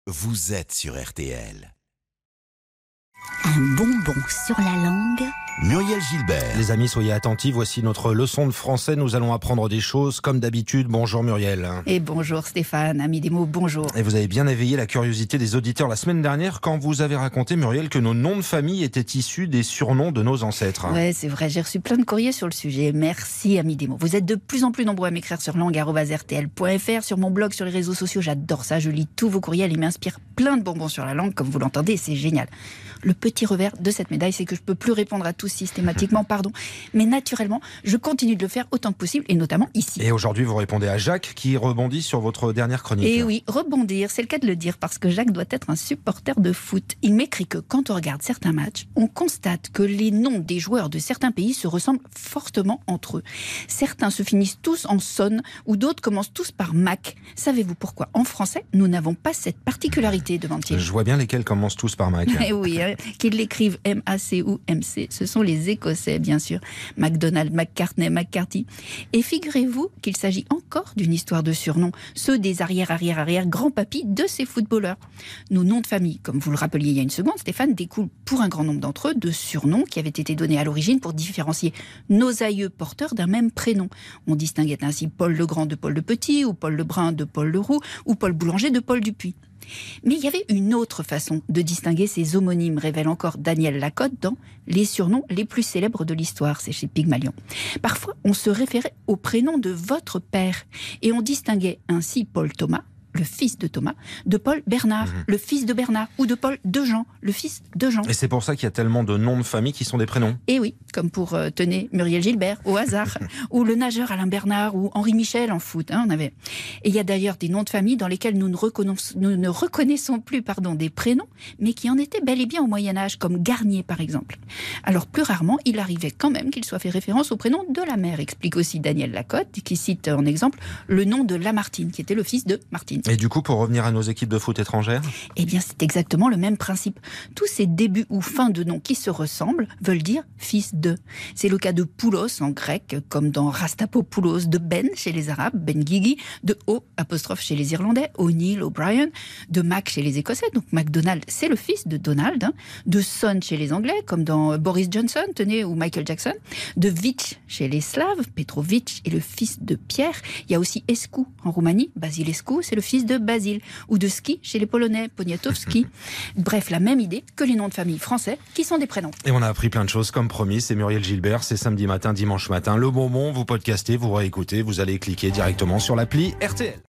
vous êtes sur RTL. Un bonbon sur la langue. Muriel Gilbert. Les amis, soyez attentifs, voici notre leçon de français. Nous allons apprendre des choses comme d'habitude. Bonjour Muriel. Et bonjour Stéphane, ami des mots, bonjour. Et vous avez bien éveillé la curiosité des auditeurs la semaine dernière quand vous avez raconté, Muriel, que nos noms de famille étaient issus des surnoms de nos ancêtres. Ouais, c'est vrai, j'ai reçu plein de courriers sur le sujet. Merci, ami des mots. Vous êtes de plus en plus nombreux à m'écrire sur langue@rtl.fr, sur mon blog, sur les réseaux sociaux. J'adore ça, je lis tous vos courriels, ils m'inspirent plein de bonbons sur la langue, comme vous l'entendez, c'est génial. Le petit revers de cette médaille, c'est que je peux plus répondre à tous systématiquement, pardon. Mais naturellement, je continue de le faire autant que possible, et notamment ici. Et aujourd'hui, vous répondez à Jacques, qui rebondit sur votre dernière chronique. Et oui, rebondir, c'est le cas de le dire, parce que Jacques doit être un supporter de foot. Il m'écrit que quand on regarde certains matchs, on constate que les noms des joueurs de certains pays se ressemblent fortement entre eux. Certains se finissent tous en son, ou d'autres commencent tous par Mac. Savez-vous pourquoi? En français, nous n'avons pas cette particularité, demande-t-il. Je vois bien lesquels commencent tous par Mac. Eh oui, qu'ils l'écrivent M-A-C ou M-C, ce sont les Écossais, bien sûr. McDonald, McCartney, McCarthy. Et figurez-vous qu'il s'agit encore d'une histoire de surnoms, ceux des arrière-grands-papis de ces footballeurs. Nos noms de famille, comme vous le rappeliez il y a une seconde, Stéphane, découlent pour un grand nombre d'entre eux de surnoms qui avaient été donnés à l'origine pour différencier nos aïeux porteurs d'un même prénom. On distinguait ainsi Paul le Grand de Paul le Petit, ou Paul le Brun de Paul le Roux, ou Paul Boulanger de Paul Dupuis. Mais il y avait une autre façon de distinguer ces homonymes, révèle encore Daniel Lacotte dans Les surnoms les plus célèbres de l'histoire, c'est chez Pygmalion. Parfois, on se référait au prénom de votre père et on distinguait ainsi Paul Thomas, le fils de Thomas, de Paul Bernard, le fils de Bernard, ou de Paul de Jean, le fils de Jean. Et c'est pour ça qu'il y a tellement de noms de famille qui sont des prénoms. Et oui, comme pour, tenez, Muriel Gilbert, au hasard, ou le nageur Alain Bernard, ou Henri Michel en foot. On avait. Et il y a d'ailleurs des noms de famille dans lesquels nous ne reconnaissons plus des prénoms, mais qui en étaient bel et bien au Moyen-Âge, comme Garnier par exemple. Alors plus rarement, il arrivait quand même qu'il soit fait référence au prénom de la mère, explique aussi Daniel Lacotte, qui cite en exemple le nom de Lamartine, qui était le fils de Martine. Et du coup, pour revenir à nos équipes de foot étrangères ? Eh bien, c'est exactement le même principe. Tous ces débuts ou fins de noms qui se ressemblent veulent dire fils de. C'est le cas de Poulos en grec, comme dans Rastapopoulos, de Ben chez les Arabes, Ben Guigui, de O apostrophe chez les Irlandais, O'Neill, O'Brien, de Mac chez les Écossais, donc MacDonald, c'est le fils de Donald, de Son chez les Anglais, comme dans Boris Johnson, tenez, ou Michael Jackson, de Vic chez les Slaves, Petrovic est le fils de Pierre. Il y a aussi Escu en Roumanie, Basilescu, c'est le fils de Basile, ou de Ski chez les Polonais, Poniatowski. Bref, la même idée que les noms de famille français qui sont des prénoms. Et on a appris plein de choses comme promis, c'est Muriel Gilbert, c'est samedi matin, dimanche matin. Le bonbon, vous podcastez, vous réécoutez, vous allez cliquer directement sur l'appli RTL.